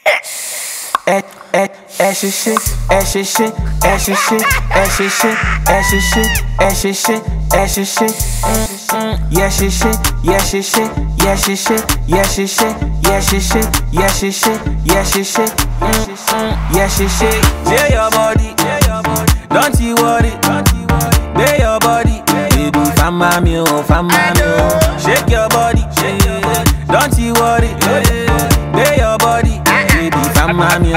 Yeah, your body, don't you worry, yeah, your body, baby, fama me, shake your body, don't you worry, yeah, your body, baby, fama me,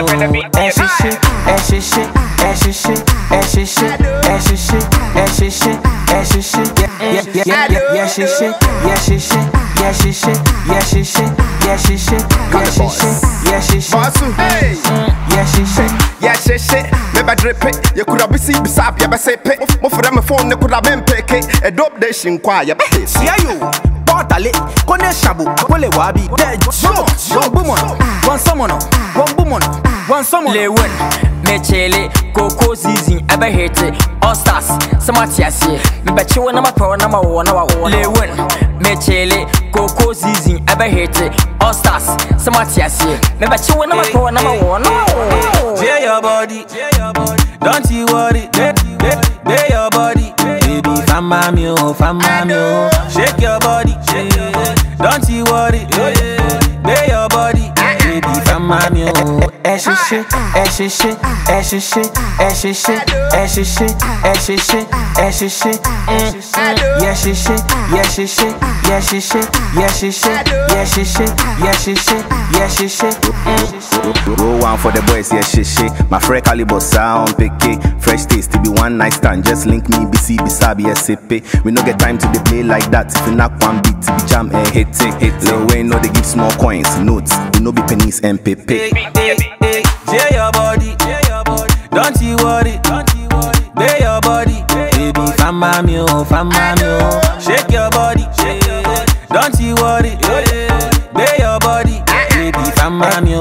Maybe drip it, you could have been beside you, but say pay. More for them, a phone, they could have been pay. A dope day, inquire. See you. Portale, Kone Shabu, Apole Wabi, dead joke, one woman, one someone, one someone. Lewen, Mechele, Coco Zizi, ever hate it, all stars, Samatias, Mebacho, number 1, Lewen, Mechele, Coco Zizi, ever hate it, all stars, Samatias, Mebacho, number 1, yeah, your body, don't you worry, yeah, your body, baby, fama me, shake your body, don't you worry, yeah, your body, baby, fama me, Roll one for the boys, yeah, shit. My friend caliber sound, picky. Fresh taste to be one night stand. Just link me, BC, Bisabi, SCP. We no get time to play like that. If you knock one beat, to be jam and hit it. Lil Wayne know they give small coins, notes. You know be pennies and pepe. Yeah, your body, don't you worry, yeah, your body, baby, fama me, shake your body, don't you worry, yeah, your body, baby, fama me,